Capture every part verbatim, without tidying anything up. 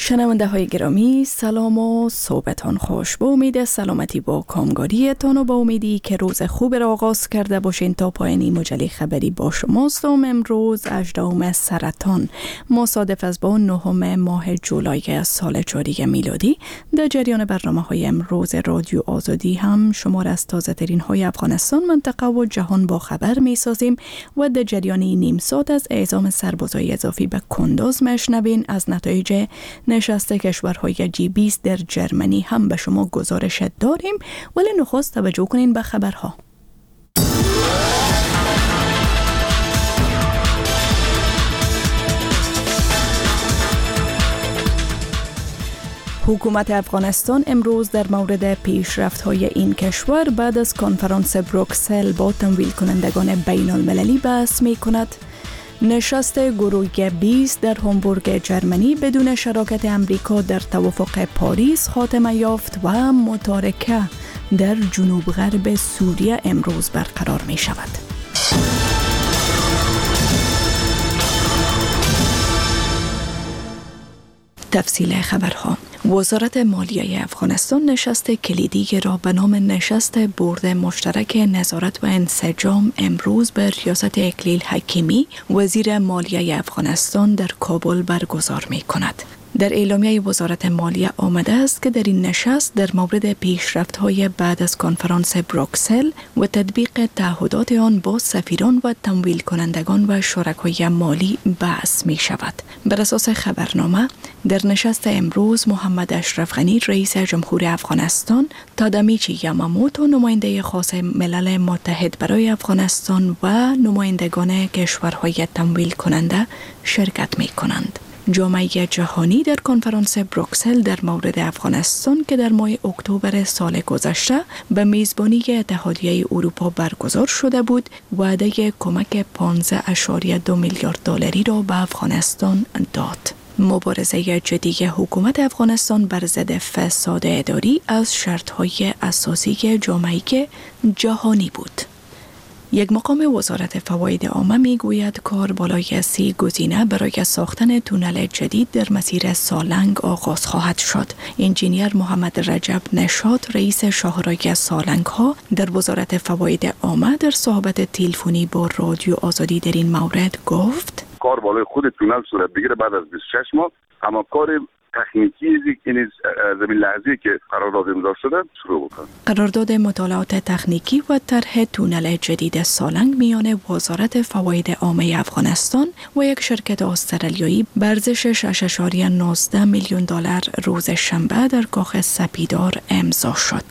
شنونده های گرامی، سلام و صبحتان خوش. با امید سلامتی با کامگاریتان و با امیدی که روز خوب را آغاز کرده باشین تا پایانی مجله خبری با شماست. امروز هجدهم سرطان مصادف است با نهم ماه جولای سال جاری میلادی. در جریان برنامه های امروز رادیو آزادی هم شما را از تازه ترین های افغانستان، منطقه و جهان با خبر می سازیم و در جریان نیم ساعت از اعزام سربازای اضافی به کندوز مشنوین. از نتایج نشست کشورهای جی بیست در جرمنی هم به شما گزارش داریم، ولی نخست توجه کنین به خبرها. حکومت افغانستان امروز در مورد پیشرفت‌های این کشور بعد از کنفرانس بروکسل با تمویل کنندگان بین المللی بحث می‌کند. نشست گروه بیست در هامبورگ جرمنی بدون شراکت امریکا در توافق پاریس خاتمه یافت و متارکه در جنوب غرب سوریه امروز برقرار می شود. تفصیل خبرها. وزارت مالیه افغانستان نشست کلیدی را به نام نشست بورد مشترک نظارت و انسجام امروز به ریاست اکلیل حکیمی وزیر مالیه افغانستان در کابل برگزار می کند. در اعلامیه وزارت مالیه آمده است که در این نشست در مورد پیشرفت‌های بعد از کنفرانس بروکسل و تطبیق تعهدات آن با سفیران و تمویل کنندگان و شرکای مالی بحث می شود. بر اساس خبرنامه در نشست امروز محمد اشرف غنی رئیس جمهور افغانستان، تادامیچی یاماموتو نماینده خاص ملل متحد برای افغانستان و نمایندگان کشورهای تمویل کننده شرکت می کنند. جامعه جهانی در کنفرانس بروکسل در مورد افغانستان که در ماه اکتبر سال گذشته به میزبانی اتحادیه اروپا برگزار شده بود، وعده کمک پانزده ممیز دو میلیارد دلاری را به افغانستان داد. مبارزه جدی حکومت افغانستان بر ضد فساد اداری از شرط‌های اساسی جامعه جهانی بود. یک مقام وزارت فواید عامه می گوید کار بالای سی گزینه برای ساختن تونل جدید در مسیر سالنگ آغاز خواهد شد. انجینیر محمد رجب نشاط رئیس شاهراه سالنگ ها در وزارت فواید عامه در صحبت تلفنی با رادیو آزادی در این مورد گفت: کار بالای خود تونل صورت بگیره بعد از بیست و شش ماه، اما کار تکنیکی این زمین لرزی که قرارداد امضا شده شروع بکنه. قرارداد مطالعات تکنیکی و طرح تونل جدید سالنگ میان وزارت فواید عامه افغانستان و یک شرکت استرالیایی به ارزش شش و نوزده میلیون دلار روز شنبه در کاخ سپیدار امضا شد.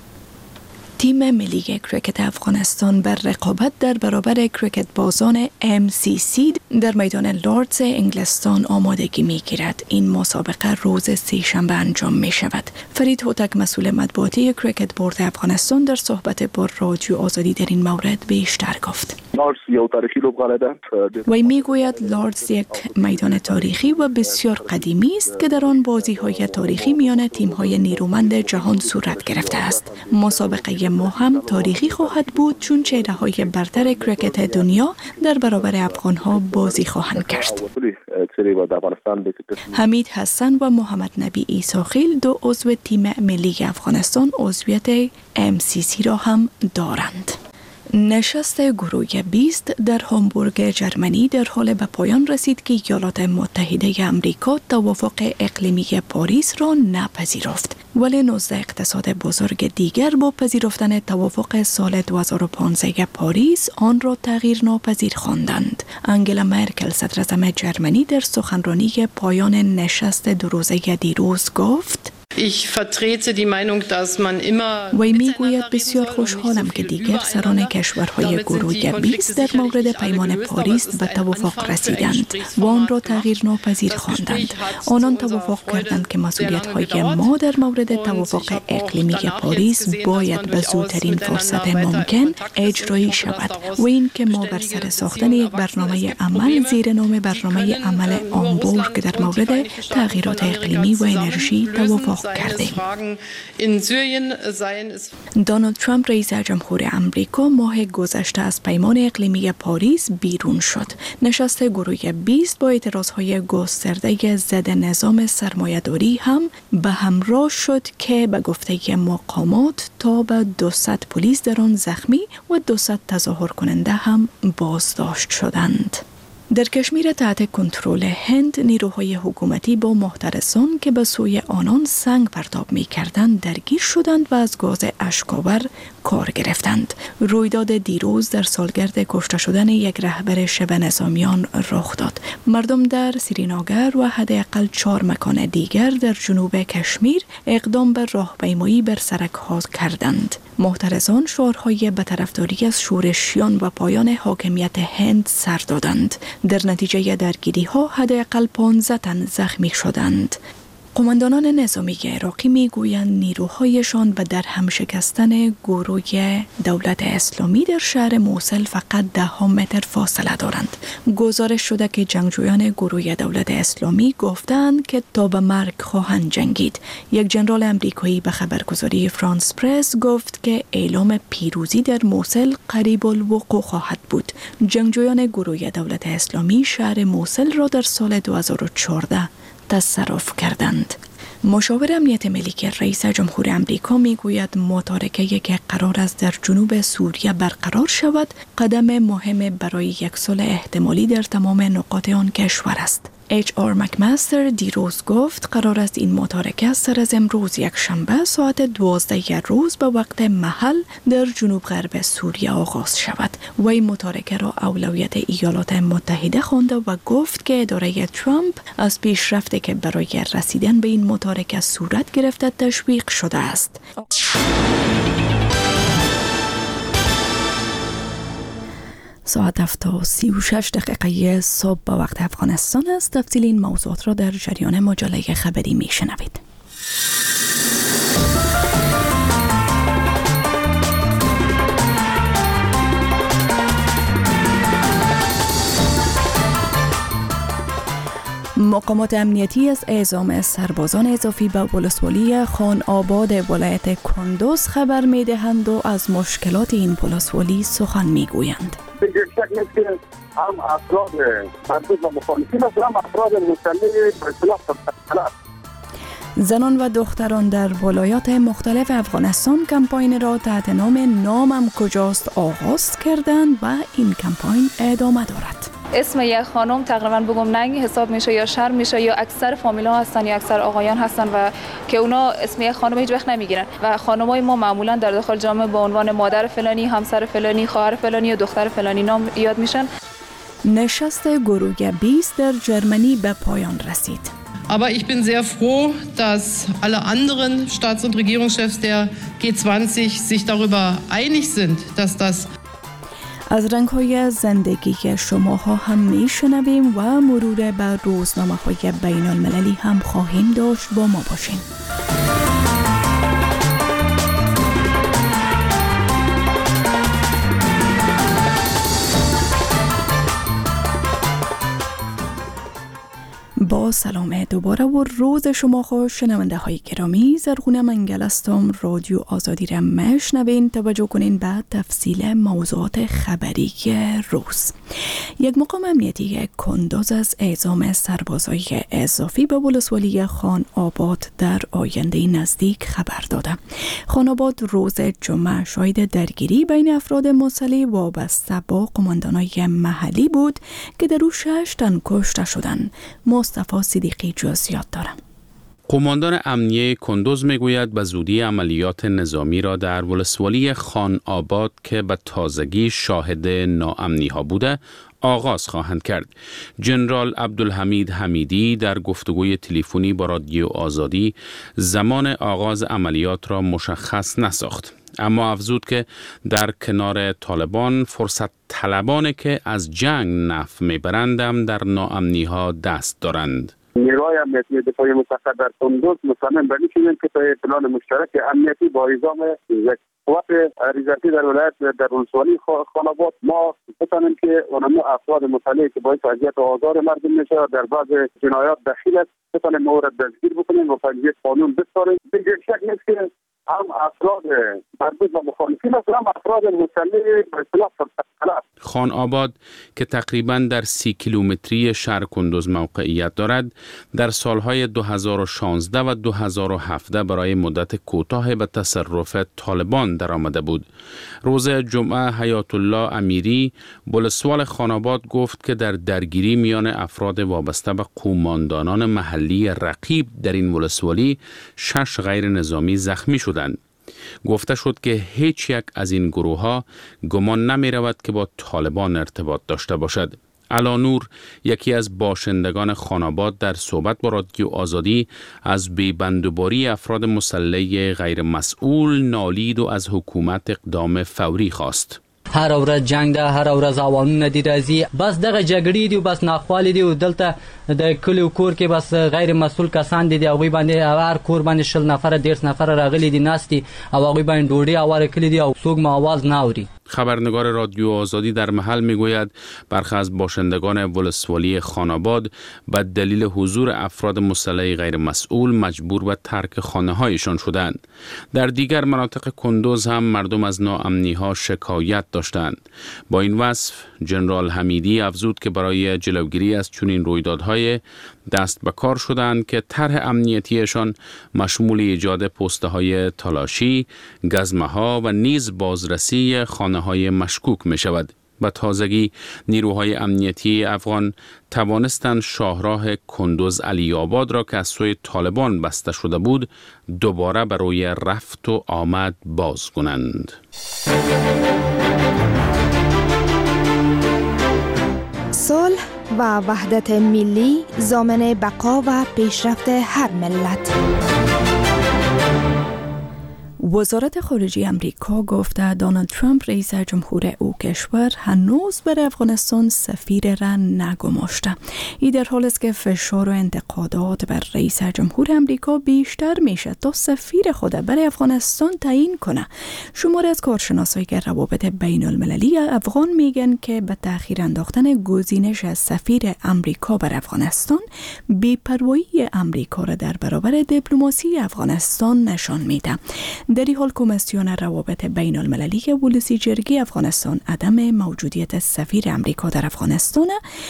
تیم ملی کریکت افغانستان بر رقابت در برابر کریکت بازان ام سی سی در میدان لوردز انگلستان آمادگی می‌گیرد. این مسابقه روز سه شنبه انجام می شود. فرید هوتک مسئول مطبوعاتی کریکت بورد افغانستان در صحبت با رادیو آزادی در این مورد بیشتر گفت. لوردز یک تاریخی لوبغاله وی میگوید لوردز یک میدان تاریخی و بسیار قدیمی است که در آن بازی‌های تاریخی میان تیم‌های نیرومند جهان صورت گرفته است. مسابقه ما هم تاریخی خواهد بود چون چهره‌های برتر کریکت دنیا در برابر افغان‌ها بازی خواهند کرد. حمید حسن و محمد نبی عیساخیل دو عضو تیم ملی افغانستان عضویت ام سی سی را هم دارند. نشست گروه بیست در هامبورگ جرمنی در حال به پایان رسید که ایالات متحده امریکا توافق اقلیمی پاریس را نپذیرفت، ولی نوزده اقتصاد بزرگ دیگر با پذیرفتن توافق سال دو هزار و پانزده پاریس آن را تغییر ناپذیر خواندند. انگلا مرکل صدر اعظم جرمنی در سخنرانی پایان نشست دو روزه دیروز گفت: وی میگوید بسیار خوشحالم که دیگر سران کشورهای گروه بیست در مورد پیمان پاریس به توافق رسیدند و آن را تغییر ناپذیر خواندند. آنان توافق کردند که مسئولیت‌های ما در مورد توافق اقلیمی پاریس باید به زودترین فرصت ممکن اجرایی شود و این که ما بر سر ساختن یک برنامه عمل زیر نام برنامه عمل هامبورگ در مورد تغییرات اقلیمی و انرژی توافق ادعا کرده. دونالد ترامپ رئیس جمهور امریکا ماه گذشته از پیمان اقلیمی پاریس بیرون شد. نشست گروه بیست با اعتراضهای گسترده ضد نظام سرمایه‌داری هم به همراه شد که به گفته مقامات تا به دویست پلیس در آن زخمی و دویست تظاهر کننده هم بازداشت شدند. در کشمیر تحت کنترل هند نیروهای حکومتی با محترسان که به سوی آنان سنگ پرتاب می کردند درگیر شدند و از گاز اشک‌آور کار گرفتند. رویداد دیروز در سالگرد کشته شدن یک رهبر شبه نظامیان رخ داد. مردم در سرینگر و حداقل چهار مکان دیگر در جنوب کشمیر اقدام به راهپیمایی بر سرک‌ها کردند. محترسان شعارهای به طرفداری از شورشیان و پایان حاکمیت هند سر دادند. در نتیجه درگیری ها حداقل پانزده تن زخمی شدند. قماندانان نظامی عراقی میگویند نیروهایشان به در هم شکستن گروه دولت اسلامی در شهر موصل فقط ده متر فاصله دارند. گزارش شده که جنگجویان گروه دولت اسلامی گفتند که تا به مرگ خواهند جنگید. یک جنرال امریکایی به خبرگزاری فرانس پرس گفت که اعلام پیروزی در موصل قریب الوقوع خواهد بود. جنگجویان گروه دولت اسلامی شهر موصل را در سال دو هزار و چهارده تصرف کردند. مشاور امنیت ملی که رئیس جمهور امریکا میگوید متارکه‌ای که قرار است در جنوب سوریه برقرار شود قدم مهم برای یک صلح احتمالی در تمام نقاط آن کشور است. اچ آر مکمستر دیروز گفت قرار است این متارکه سر از امروز یک شنبه ساعت دوازده روز به وقت محل در جنوب غرب سوریه آغاز شود. وی متارکه را اولویت ایالات متحده خوانده و گفت که اداره ترامپ از پیشرفتی که برای رسیدن به این متارکه صورت گرفته تشویق شده است. ساعت هفت و سی و شش دقیقه صبح به وقت افغانستان است. تفصیل این موضوعات را در جریان مجله خبری می شنوید. مقامات امنیتی از اعزام سربازان اضافی به ولسوالی خان آباد ولایت کندوز خبر می دهند و از مشکلات این ولسوالی سخن می گویند. هم افراد مربوط به مخالفین است و هم افراد مسلح به اصطلاح طلب. زنان و دختران در ولایات مختلف افغانستان کمپاین را تحت نام نامم کجاست آغاز کردند و این کمپاین ادامه دارد. اسم یک خانم تقریبا بگم ننگ حساب میشه یا شر میشه یا اکثر فامیلا هستن یا اکثر آقایان هستن و که اونا اسم یک خانم هیچ وقت نمیگیرن و خانمای ما معمولا در داخل جامعه با عنوان مادر فلانی، همسر فلانی، خواهر فلانی و دختر فلانی نام یاد میشن. نشست گروه بیست در جرمنی به پایان رسید. Aber ich bin sehr froh, dass alle anderen Staats- und Regierungschefs der G zwanzig sich darüber einig sind, dass das از رنگ‌های زندگی شما ها هم میشنویم و مرور بر روزنامه‌های بین المللی هم خواهیم داشت. با ما باشین. با سلام دوباره و روز شما خوش. شنونده های گرامی، زرغونه منگل هستم. رادیو آزادی را میشنوین. توجه کنین به تفصیل موضوعات خبری روز. یک مقام امنیتی کندوز از اعزام سربازای اضافی به ولسوالی خان آباد در آینده نزدیک خبر داده. خان آباد روز جمعه شاهد درگیری بین افراد مسلح وابسته با قماندانای محلی بود که در او شش تن کشته شدند. مصطفی صدیقی جزئیات دارم. قماندان امنیه کندوز میگوید به زودی عملیات نظامی را در ولسوالی خان آباد که به تازگی شاهد ناامنی ها بوده آغاز خواهند کرد. جنرال عبدالحمید حمیدی در گفتگوی تلفنی با رادیو آزادی زمان آغاز عملیات را مشخص نساخت، اما افزود که در کنار طالبان فرصت طلبانی که از جنگ نفع میبرند هم در ناامنی ها دست دارند. نیروهای امنیتی دفاعی متحد در کندوز مصمم بر این شدند که تا پلان مشترک امنیتی با نظام قوات ریزتی در ولایت در ولسوالی خاناباد ما بتانیم که اونمو افراد مطلعی که باعث اذیت و آزار مردم میشه در بعض جنایات دخیل است بتانیم مورد دستگیر بکنیم و پنجه قانون بسپاریم. دیگر شک نیست که هم افراد مربوط و مخالفین است هم افراد مسلح به اصطلاح فرقه. خان آباد که تقریباً در سی کیلومتری شهر کندوز موقعیت دارد در سالهای دو هزار و شانزده و دو هزار و هفده برای مدت کوتاه به تصرف طالبان درآمده بود. روز جمعه حیات الله امیری ولسوال خان آباد گفت که در درگیری میان افراد وابسته به قوماندانان محلی رقیب در این ولسوالی شش غیر نظامی زخمی شدند. گفته شد که هیچ یک از این گروه ها گمان نمی رود که با طالبان ارتباط داشته باشد. علانور یکی از باشندگان خان آباد در صحبت با رادیو آزادی از بی‌بندوباری افراد مسلح غیر مسئول نالید و از حکومت اقدام فوری خواست. هر ورځ جنگ ده، هر ورځ اوانونه دي راځي، بس دغه جګړې دي، بس ناخوالې دي او دلته د کلی کور کې بس غیر مسؤل کسان دي، هغوی باندې هر کور باندې شل نفر دیرش نفر راغلي دي ناستي او هغوی باندې ډوډۍ اواره کړي دي او څوک ما آواز نه اوري. خبرنگار رادیو آزادی در محل میگوید برخی از باشندگان ولسوالی خان آباد به دلیل حضور افراد مسلح غیر مسئول مجبور به ترک خانه هایشان شدند. در دیگر مناطق کندوز هم مردم از ناامنی ها شکایت داشتند. با این وصف جنرال حمیدی افزود که برای جلوگیری از چنین رویدادهای دست به کار شدند که طرح امنیتیشان مشمول ایجاد پسته های تالاشی، گزمه ها و نیز بازرسی خانه های مشکوک می شود. به تازگی نیروهای امنیتی افغان توانستند شاهراه کندوز علی آباد را که از سوی طالبان بسته شده بود دوباره برای رفت و آمد باز کنند. صلح و وحدت ملی ضامن بقا و پیشرفت هر ملت. وزارت خارجه امریکا گفته دونالد ترامپ رئیس جمهور او کشور هنوز بر افغانستان سفیر را نگماشته. این در حالی است که فشار و انتقادات بر رئیس جمهور امریکا بیشتر میشه تا سفیر خود برای افغانستان تعیین کنه. شماری از کارشناسایی که روابط بین المللی افغان میگن که به تأخیر انداختن گزینش از سفیر امریکا بر افغانستان بی‌پروایی امریکا را در برابر دیپلماسی افغانستان نشان میده. در این حال کمیسیون روابط بین المللی ولسی جرگی افغانستان عدم موجودیت سفیر امریکا در افغانستان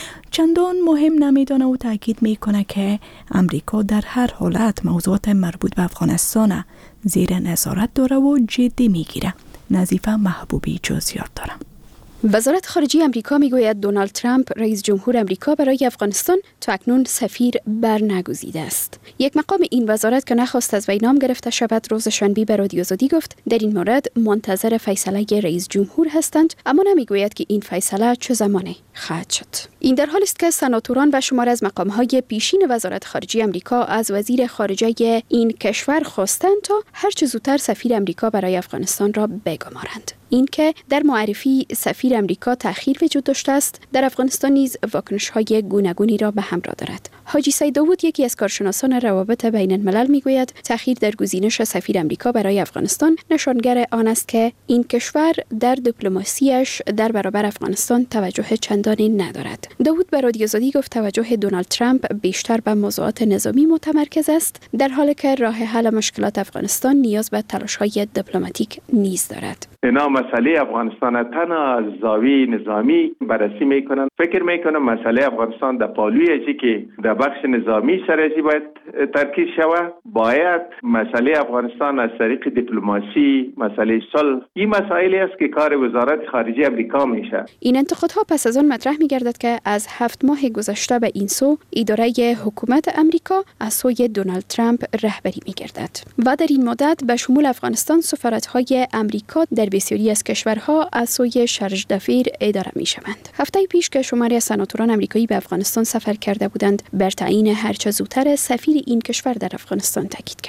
چندان مهم نمیدانه و تاکید میکنه که امریکا در هر حالت موضوعات مربوط به افغانستان زیر نظارت داره و جدی میگیره. نظیفه محبوبی جزئیات داره. وزارت خارجه امریکا میگوید دونالد ترامپ رئیس جمهور امریکا برای افغانستان تا اکنون سفیر برنگزیده است. یک مقام این وزارت که نخواست از وی نام گرفته شود روز شنبه به رادیو آزادی گفت در این مورد منتظر فیصله رئیس جمهور هستند، اما نمیگوید که این فیصله چه زمانی خواهد شد. این در حالی است که سناتوران و شمار از مقام‌های پیشین وزارت خارجه امریکا از وزیر خارجه این کشور خواستند تا هر چه زودتر سفیر امریکا برای افغانستان را بگمارند. این که در معرفی سفیر امریکا تأخیر وجود داشته است، در افغانستان نیز واکنش‌های گوناگونی را به همراه دارد. حاجی سید داوود یکی از کارشناسان روابط بین الملل میگوید تأخیر در گزینش سفیر امریکا برای افغانستان نشانگر آن است که این کشور در دیپلماسیش در برابر افغانستان توجه چندانی ندارد. داوود به رادیو آزادی گفت توجه دونالد ترامپ بیشتر به موضوعات نظامی متمرکز است، در حالی که راه حل مشکلات افغانستان نیاز به تلاش‌های دیپلماتیک نیز دارد. اینا مسئله افغانستان تنها از زاویه نظامی بررسی میکنن. فکر میکنم مسئله افغانستان در پالوی ازی که در بخش نظامی سرازی باید ترکیز شود. باید مسئله افغانستان از طریق دیپلماسی، مسئله صلح، این مسائلی است که کار وزارت خارجه امریکا میشه. این انتقادها پس از آن مطرح میگردد که از هفت ماه گذشته به این سو اداره حکومت امریکا از سوی دونالد ترامپ رهبری میگردد و در این مدت به شمول افغانستان سفارت‌های امریکا در بسیاری از کشورها از سوی شارژ دافیر اداره می شوند. هفته پیش که شماری از سناتوران امریکایی به افغانستان سفر کرده بودند، بر تعیین هر چه زودتر سفیر این کشور در افغانستان تاکید کردند.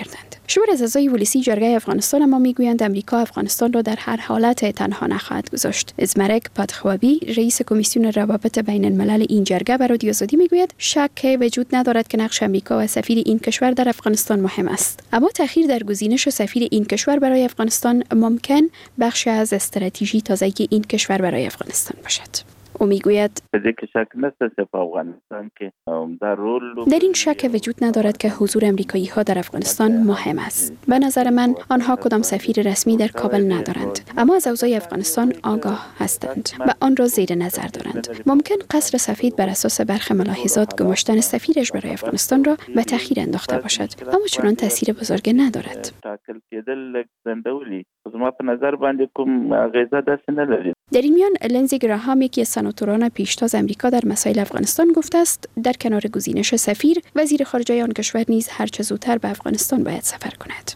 شمار از اعضای ولسی جرگه افغانستان اما میگویند امریکا افغانستان را در هر حالت تنها نخواهد گذاشت. ازمرک پادخوابی رئیس کمیسیون روابط بین الملل این جرگه به رادیو آزادی میگوید شک وجود ندارد که نقش امریکا و سفیر این کشور در افغانستان مهم است، اما تأخیر در گزینش سفیر این کشور برای افغانستان ممکن بخشی از استراتژی تازگی این کشور برای افغانستان باشد. او میگوید در این شک وجود ندارد که حضور امریکایی ها در افغانستان مهم است. به نظر من آنها کدام سفیر رسمی در کابل ندارند، اما از اوضاع افغانستان آگاه هستند و آن را زیر نظر دارند. ممکن قصر سفید بر اساس برخی ملاحظات گماشتن سفیرش برای افغانستان را به تأخیر انداخته باشد، اما چنان تاثیر بزرگی ندارد. در این میان لنزی گراهام یکی از سناتوران پیشتاز امریکا در مسائل افغانستان گفته است در کنار گزینش سفیر، وزیر خارجه آن کشور نیز هر چه زودتر به افغانستان باید سفر کند.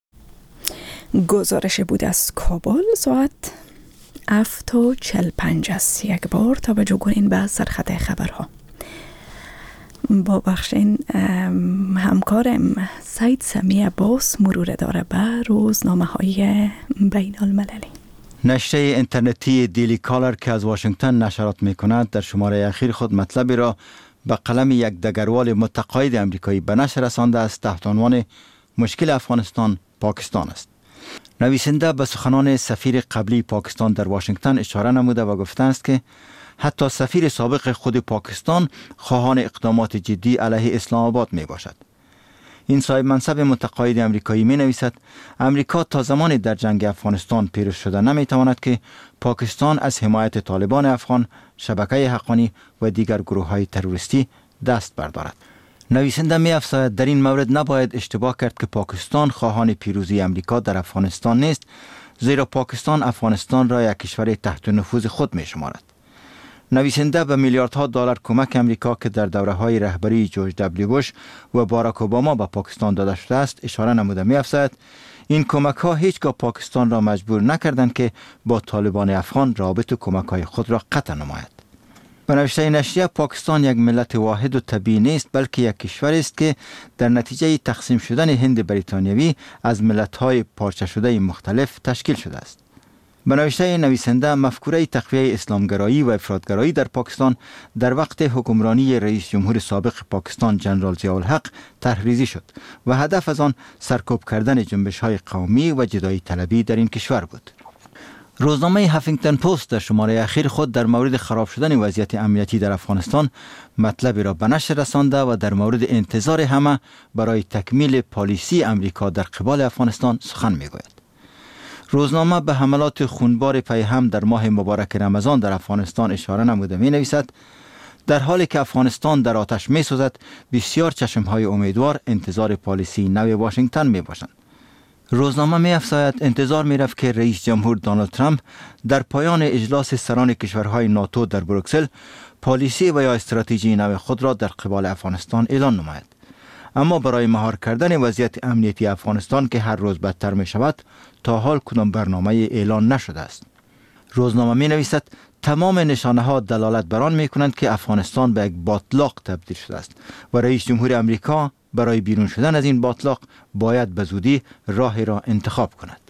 گزارش بود از کابل ساعت هفت و چهل و پنج است. یک بار توجه کنین به سرخط خبرها. با بخشین همکارم سید سمی عباس مرور داره به روزنامه های بین المللی. نشریه اینترنتی دیلی کالر که از واشنگتن نشرات می کند در شماره اخیر خود مطلبی را به قلم یک دگروال متقاعد امریکایی به نشر رسانده است تحت عنوان مشکل افغانستان پاکستان است. نویسنده به سخنان سفیر قبلی پاکستان در واشنگتن اشاره نموده و گفته است که حتی سفیر سابق خود پاکستان خواهان اقدامات جدی علیه اسلام آباد می باشد. این صاحب منصب متقاعد امریکایی می نویسد امریکا تا زمانی در جنگ افغانستان پیروز شده نمی تواند که پاکستان از حمایت طالبان افغان، شبکه حقانی و دیگر گروه های تروریستی دست بردارد. نویسنده می افزاید در این مورد نباید اشتباه کرد که پاکستان خواهان پیروزی امریکا در افغانستان نیست، زیرا پاکستان افغانستان را یک کشور تحت نفوذ خود می شمارد. نویسنده به میلیاردها دلار کمک امریکا که در دوره‌های رهبری جورج دبلیو بوش و باراک اوباما به پاکستان داده شده است اشاره نموده می‌افزاید این کمک‌ها هیچگاه پاکستان را مجبور نکردند که با طالبان افغان رابطه کمک‌های خود را قطع نماید. به نوشته نشریه پاکستان یک ملت واحد و طبیعی نیست، بلکه یک کشور است که در نتیجه تقسیم شدن هند بریتانیایی از ملت‌های پارچه شده مختلف تشکیل شده است. به نوشته نویسنده مفکوره تقویه اسلامگرایی و افراطگرایی در پاکستان در وقت حکمرانی رئیس جمهور سابق پاکستان جنرال ضیاءالحق طرحریزی شد و هدف از آن سرکوب کردن جنبش‌های قومی و جدایی طلبی در این کشور بود. روزنامه هافینگتن پست در شماره اخیر خود در مورد خراب شدن وضعیت امنیتی در افغانستان مطلبی را به نشر رسانده و در مورد انتظار همه برای تکمیل پالیسی امریکا در قبال افغانستان سخن می‌گوید. روزنامه به حملات خونبار پی هم در ماه مبارک رمضان در افغانستان اشاره نموده می نویسد در حالی که افغانستان در آتش می سوزد بسیار چشمهای امیدوار انتظار پالیسی نو واشنگتن می باشند. روزنامه می افزاید انتظار می رفت که رئیس جمهور دونالد ترامپ در پایان اجلاس سران کشورهای ناتو در بروکسل پالیسی و یا استراتژی نو خود را در قبال افغانستان اعلان نماید. اما برای مهار کردن وضعیت امنیتی افغانستان که هر روز بدتر می شود تا حال کدام برنامه اعلان نشده است. روزنامه می نویسد تمام نشانه ها دلالت بر آن می کنند که افغانستان به یک باتلاق تبدیل شده است و رئیس جمهور امریکا برای بیرون شدن از این باتلاق باید به زودی راهی را انتخاب کند.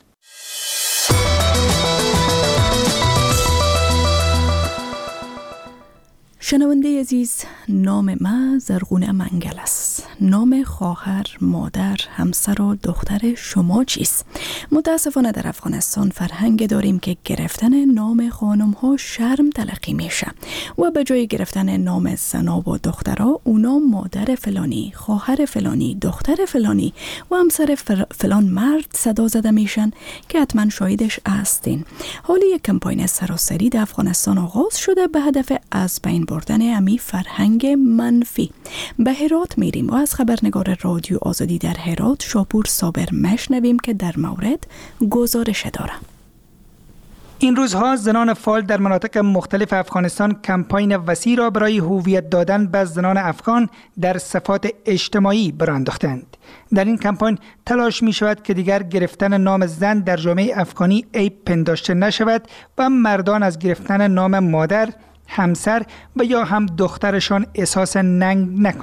شنونده عزیز، نام ما زرغونه منگل است. نام خواهر، مادر، همسر و دختر شما چیست؟ متاسفانه در افغانستان فرهنگ داریم که گرفتن نام خانم ها شرم تلقی میشه و به جای گرفتن نام زنا و دخترها اونا مادر فلانی، خواهر فلانی، دختر فلانی و همسر فلان مرد صدا زده میشن که حتما شاهدش هستین. حالی یک کمپاین سراسری در افغانستان آغاز شده به هدف از بین بردن امی فرهنگ منفی. به هرات میریم و از خبرنگار رادیو آزادی در هرات شاپور صابر مشنویم که در مورد گزارش داره. این روزها زنان فعال در مناطق مختلف افغانستان کمپاین وسیع را برای هویت دادن به زنان افغان در صفات اجتماعی برآ انداختند. در این کمپاین تلاش می شود که دیگر گرفتن نام زن در جامعه افغانی عیب پنداشته نشود و مردان از گرفتن نام مادر، همسر و یا هم دخترشان احساس ننگ نکنند.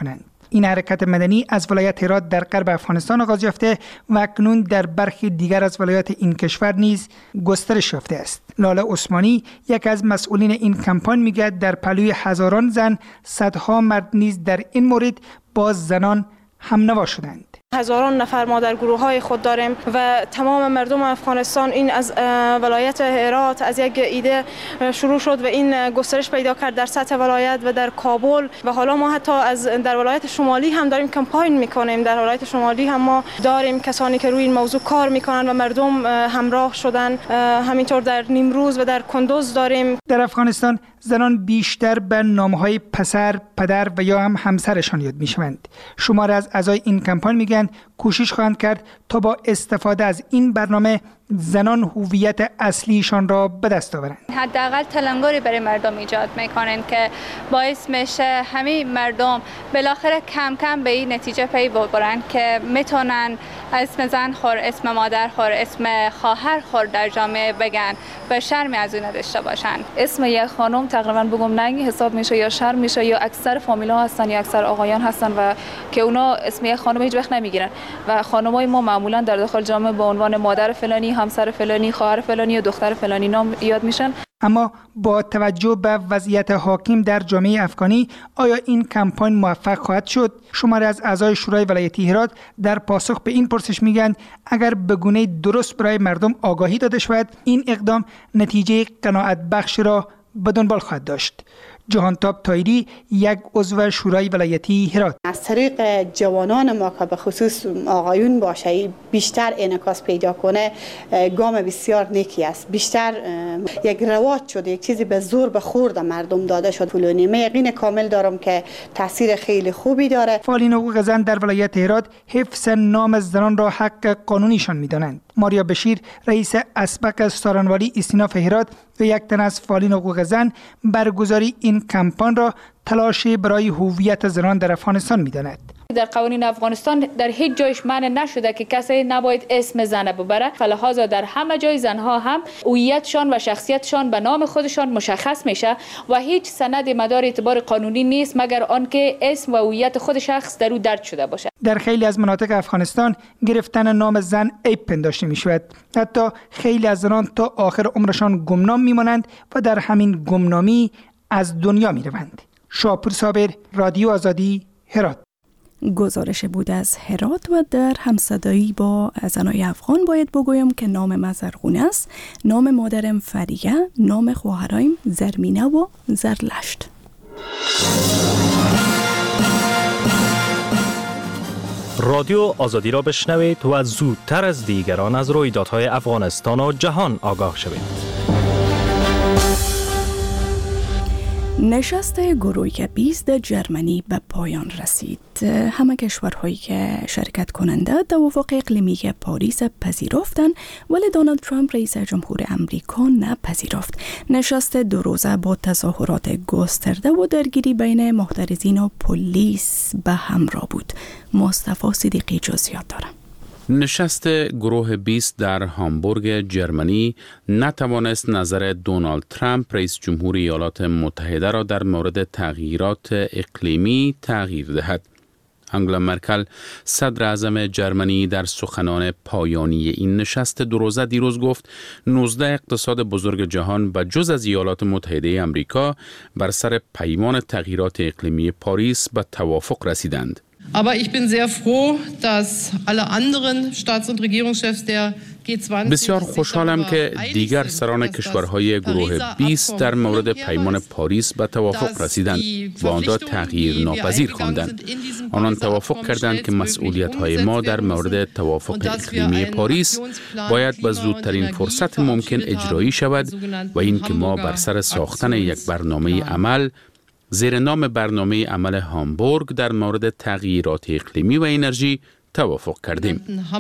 این حرکت مدنی از ولایت هرات در غرب افغانستان آغاز یافته و اکنون در برخی دیگر از ولایات این کشور نیز گسترش یافته است. لاله عثمانی یک از مسئولین این کمپاین میگوید در پهلوی هزاران زن صدها مرد نیز در این مورد با زنان همنوا شدند. هزاران نفر ما در گروه های خود داریم و تمام مردم افغانستان این از ولایت هرات از یک ایده شروع شد و این گسترش پیدا کرد در سطح ولایت و در کابل و حالا ما حتی از در ولایت شمالی هم داریم کمپاین میکنیم. در ولایت شمالی هم ما داریم کسانی که روی این موضوع کار میکنن و مردم همراه شدن. همینطور در نیمروز و در کندوز داریم. در افغانستان زنان بیشتر به نامهای پسر، پدر و یا هم همسرشان یاد میشوند. شمار از اعضای این کمپاین میگن کوشش خواهند کرد تا با استفاده از این برنامه زنان هویت اصلیشان را به دست آورند. حداقل تلنگری برای مردم ایجاد میکنن که باعث میشه همه مردم بالاخره کم کم به این نتیجه پی ببرن که میتونن اسم زن خور، اسم مادر خور، اسم خواهر خور در جامعه بگن و شرمی از اون نداشته باشن. اسم یک خانم تقریبا بگم ننگی حساب میشه یا شرم میشه یا اکثر فامیلا هستن یا اکثر آقایان هستن و که اونا اسم یک خانم هیچ وقت نمیگیرن و خانمای ما معمولا در داخل جامعه به عنوان مادر فلانی، همسر فلانی، خواهر فلانی و دختر فلانی نام یاد میشن. اما با توجه به وضعیت حاکم در جامعه افغانی آیا این کمپاین موفق خواهد شد؟ شماری از اعضای شورای ولایتی هرات در پاسخ به این پرسش میگن اگر به گونه درست برای مردم آگاهی داده شود این اقدام نتیجه قناعت بخش را به دنبال خواهد داشت. جهانتاب تایری یک عضو شورای ولایتی هرات: از طریق جوانان ما که به خصوص آقایون باشه بیشتر انعکاس پیدا کنه گام بسیار نیکی است. بیشتر یک رواج شده، یک چیزی به زور به خورد مردم داده شد. فلانی من یقین کامل دارم که تاثیر خیلی خوبی داره. فعالین حقوق زن در ولایت هرات حفظ نام زنان را حق قانونیشان می‌دانند. ماریا بشیر رئیس اسبق سارنوالی استیناف هرات و یک تن از فعالین حقوق زن برگزاری این کمپاین را تلاشی برای هویت زنان در افغانستان می‌داند. در قوانین افغانستان در هیچ جایش معنی نشده که کسی نباید اسم زن ببره. فلحاظا در همه جای زنها هم هویتشان و شخصیتشان به نام خودشان مشخص میشه و هیچ سند مدار اعتبار قانونی نیست مگر آنکه اسم و هویت خود شخص در او درج شده باشه. در خیلی از مناطق افغانستان گرفتن نام زن عیب پنداشته می شود. حتی خیلی از زنان تا آخر عمرشان گمنام میمانند و در همین گمنامی از دنیا می روند. شاپور صابر، رادیو آزادی، هرات. گزارش بود از هرات و در همصدایی با زنای افغان باید بگویم که نام مزرغونه است، نام مادرم فریه، نام خواهرایم زرمینه و زرلشت. رادیو آزادی را بشنوید و زودتر از دیگران از رویدادهای افغانستان و جهان آگاه شوید. نشست گروه بیست در جرمنی به پایان رسید. همه کشورهایی که شرکت کننده توافق اقلیمی پاریس پذیرفتند ولی دونالد ترامپ رئیس جمهور امریکا نپذیرفت. نشست دو روزه با تظاهرات گسترده و درگیری بین معترضین و پلیس به همراه بود. مصطفی صدیقی جزئیات دارد. نشست گروه بیست در هامبورگ جرمنی نتوانست نظر دونالد ترامپ رئیس جمهور ایالات متحده را در مورد تغییرات اقلیمی تغییر دهد. انگلا مرکل صدر اعظم جرمنی در سخنان پایانی این نشست دو روزه دیروز گفت نوزده اقتصاد بزرگ جهان به جز از ایالات متحده آمریکا بر سر پیمان تغییرات اقلیمی پاریس به توافق رسیدند. Aber ich bin sehr froh, dass alle anderen Staats- und Regierungschefs der G zwanzig بسیار خوشحالم که دیگر سران کشورهای گروه بیست در مورد پیمان پاریس به توافق رسیدند و آن را تغییر ناپذیر خواندند. آنان توافق کردند که مسئولیت‌های ما در مورد توافق اقلیمی پاریس باید به زودترین فرصت ممکن اجرایی شود و این که ما بر سر ساختن یک برنامه عمل زیر نام برنامه عمل هامبورگ در مورد تغییرات اقلیمی و انرژی توافق کردیم.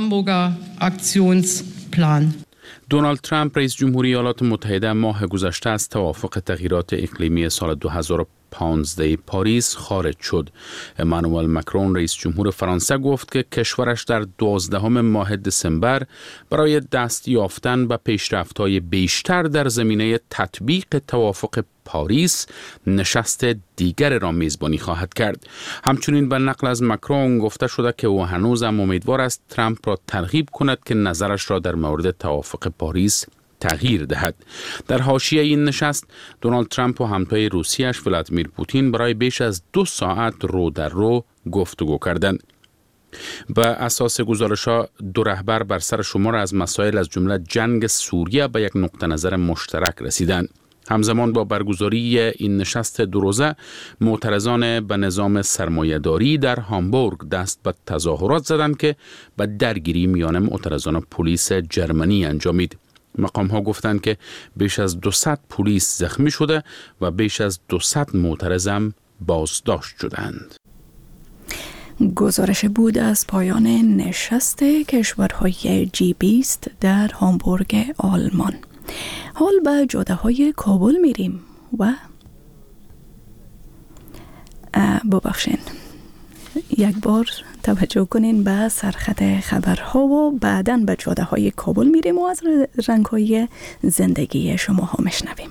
دونالد ترامپ رئیس جمهوری ایالات متحده ماه گذشته از توافق تغییرات اقلیمی سال دو هزار و پانزده پاریس خارج شد. امانوئل مکرون رئیس جمهور فرانسه گفت که کشورش در دوازدهم ماه دسامبر برای دست یافتن به پیشرفت‌های بیشتر در زمینه تطبیق توافق پاریس نشست دیگر را میزبانی خواهد کرد. همچنین به نقل از مکرون گفته شده که او هنوز هم امیدوار است ترامپ را ترغیب کند که نظرش را در مورد توافق پاریس تغییر دهد. در حاشیه این نشست دونالد ترامپ و همتای روسیه‌اش ولادیمیر پوتین برای بیش از دو ساعت رو در رو گفتگو کردند. به اساس گزارش‌ها دو رهبر بر سر شمار از مسائل از جمله جنگ سوریه به یک نقطه نظر مشترک رسیدند. همزمان با برگزاری این نشست دو روزه معترضان به نظام سرمایه‌داری در هامبورگ دست به تظاهرات زدند که به درگیری میان معترضان پلیس جرمنی انجامید. مقام ها گفتند که بیش از دویست پلیس زخمی شده و بیش از دویست معترض هم بازداشت شدند. گزارش بود از پایان نشست کشورهای جی بیست در هامبورگ آلمان. حال به جاده های کابل میریم و ببخشین یک بار توجه کنین به سرخط خبرها و بعداً به جاده های کابل میریم و از رنگ های زندگی شما ها میشنویم.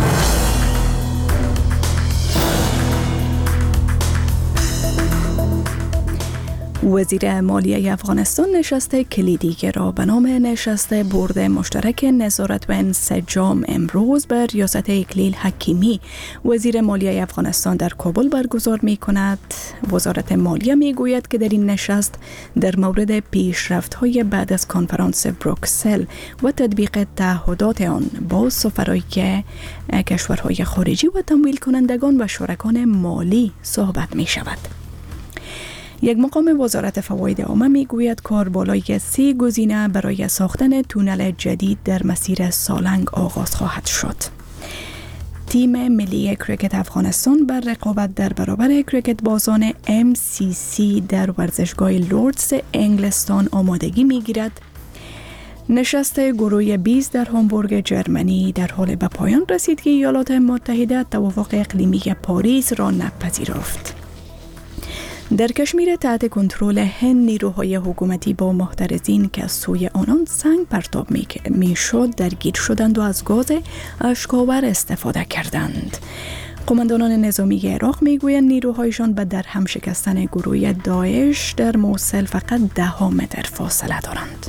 وزیر مالیه افغانستان نشست کلیدی را به نام نشست بورد مشترک نظارت و انسجام امروز به ریاست اکلیل حکیمی وزیر مالیه افغانستان در کابل برگزار می کند. وزارت مالیه می گوید که در این نشست در مورد پیشرفت‌های بعد از کنفرانس بروکسل و تطبیق تعهدات آن با سفرای کشورهای خارجی و تمویل کنندگان و شرکان مالی صحبت می شود. یک مقام وزارت فواید عامه میگوید کار بالای سی گزینه برای ساختن تونل جدید در مسیر سالنگ آغاز خواهد شد. تیم ملی کریکت افغانستان بر رقابت در برابر کریکت بازان ام سی سی در ورزشگاه لوردز انگلستان آمادگی میگیرد. نشست گروه بیست در هامبورگ جرمنی در حال به پایان رسید که ایالات متحده توافق اقلیمی پاریس را نپذیرفت. در کشمیر تحت کنترل هند نیروهای حکومتی با محترزین که از سوی آنان سنگ پرتاب می شد درگیر شدند و از گاز اشک‌آور استفاده کردند. قماندانان نظامی عراق می گویند نیروهایشان به در هم شکستن گروه داعش در موصل فقط ده ها متر فاصله دارند.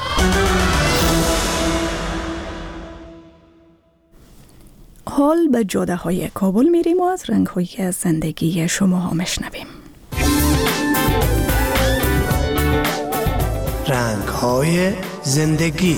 حال به جاده های کابل میریم و از رنگ های زندگی شما ها مشنویم. رنگ های زندگی.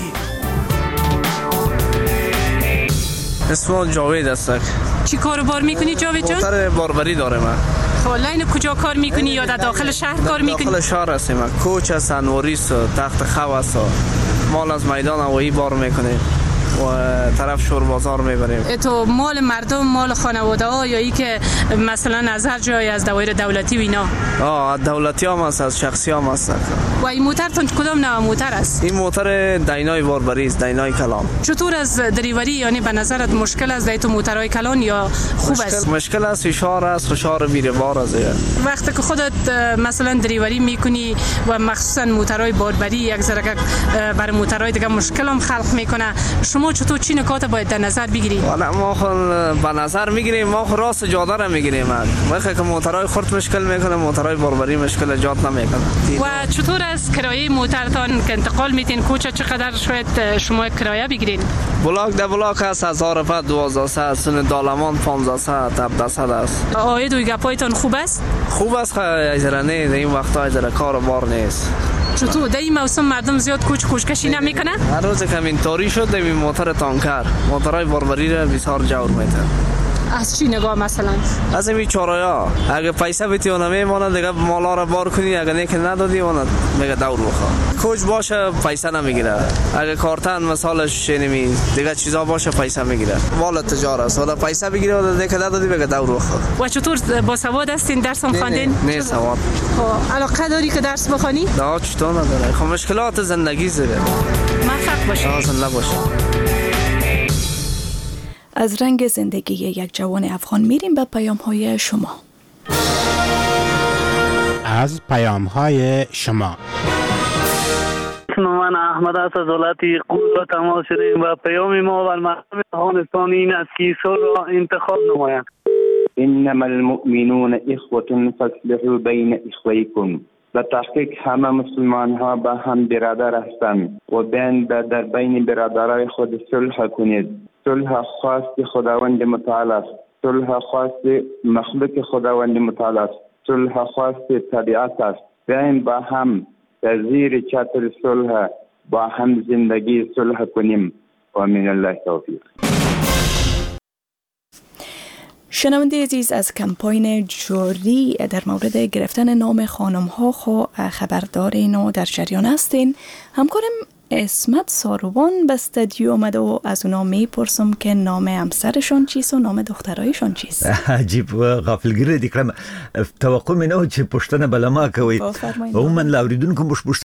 اسم جاوید است. چی کار بار میکنی جاوید جان؟ موتر باربری داره من. خالین کجا کار میکنی یا در داخل شهر کار میکنی؟ داخل شهر هستیم. کوچ است، انواریست، تخت خو است. مال از میدان هوایی بار میکنیم و طرف شور بازار میبریم. تو مال مردم، مال خانواده ها یا ای که مثلا از هر جای از دوایر دولتی و اینا؟ آه دولتی هم است، از شخصی هم است. و این موتر تون کدام نوع موتر است؟ این موتر داینای باربری است، داینای کلان. چطور از دریوری یعنی به نظرت مشکل است دیتو موترهای کلان یا خوب مشکل است؟ مشکل است، فشار است، فشار میره بار است. وقتی که خودت مثلا دریوری میکنی و مخصوصا موترهای باربری یک ذره بر موترهای دیگه مشکل هم خلق میکنه، شما چطور چی نکات باید در نظر بگیری؟ والا ما خود به نظر میگیریم، ما خود راست جاده را میگیریم. وقتی که موترهای خرد مشکل میکنه، موترهای باربری مشکل ایجاد نمیکنه. و چطور از کرایه موترتان که انتقال میتین کوچه چقدر شاید شما کرایه بگیرین؟ بلاک ده بلاک هست هزار و دوازده صد، سن دالمان پانزده صد، هفده صد است. آید و گپایتان خوب است؟ خوب است، اجرا نه این وقتا اجرا کار بار نیست. چطور در این موسم مردم زیاد کوچ کوچکشی نمیکنه؟ هر روز که همین تاری شد این موتر تانکر، موترهای باربری را بسیار جور میده. از چی نگاه مثلا؟ از این چهاریا اگه پیسه بیتی اون میمونه دیگه مالا را بار کنی، اگه نه که ندادی اون میگه دور بخواه. کوچ باشه پیسه نمیگیره، اگه کارتن مثالش شنیمی دیگه چیزا باشه پیسه میگیره. والا تجارت است، حالا پیسه بگیره و دیگه ندادی میگه دور بخواه. و چطور با سواد هستین؟ درس هم خواندین؟ نه سواد. خب علاقه داری که درس بخونی؟ نه چطور نداره، خب مشکلات زندگی زره. موفق باشی. آسان نباشه. از رنگ زندگی یک جوان افغان میریم به پیام های شما. از پیام های شما. اسم من احمد است از ولایت قم را تماس شدیم و پیام ما و مردم افغانستان این است که صلح را انتخاب نمایند. انما المؤمنون اخوة فاصلحوا بین اخویکم. به تحقیق همه مسلمان ها با هم برادر هستند و بین در بین برادرای خود صلح کنید. صلح خواست خداوند متعال است. صلح خواست مخلوق خداوند متعال است. صلح خواست طبیعت است. بیایم با هم در زیر چتر صلح با هم زندگی صلح کنیم و من الله توفیق. شنونده عزیز، از کمپاین جاری در مورد گرفتن نام خانم ها خو خبردارین و در جریان هستین. همکارم اسمت ساروان به استودیو آمده و از اونا میپرسم که نام همسرشون چیست و نام دخترایشون چیست. عجیب غافلگیری دیگرم توقع می نه چه پشتن بلما کوي او من لاوریدونکو مش